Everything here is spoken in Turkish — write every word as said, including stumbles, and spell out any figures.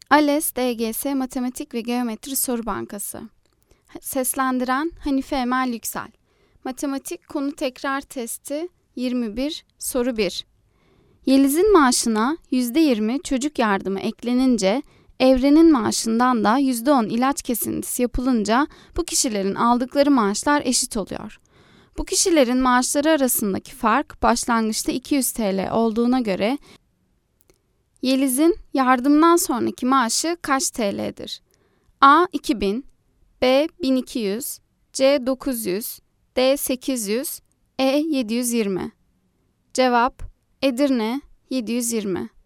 ALES D G S Matematik ve Geometri Soru Bankası. Seslendiren Hanife Emel Yüksel. Matematik Konu Tekrar Testi yirmi bir Soru bir. Yeliz'in maaşına yüzde yirmi çocuk yardımı eklenince, Evren'in maaşından da yüzde on ilaç kesintisi yapılınca bu kişilerin aldıkları maaşlar eşit oluyor. Bu kişilerin maaşları arasındaki fark başlangıçta iki yüz TL olduğuna göre Yeliz'in yardımdan sonraki maaşı kaç T L'dir? A. iki bin, B. bin iki yüz, C. dokuz yüz, D. sekiz yüz, E. yedi yüz yirmi. Cevap Edirne yedi yüz yirmi.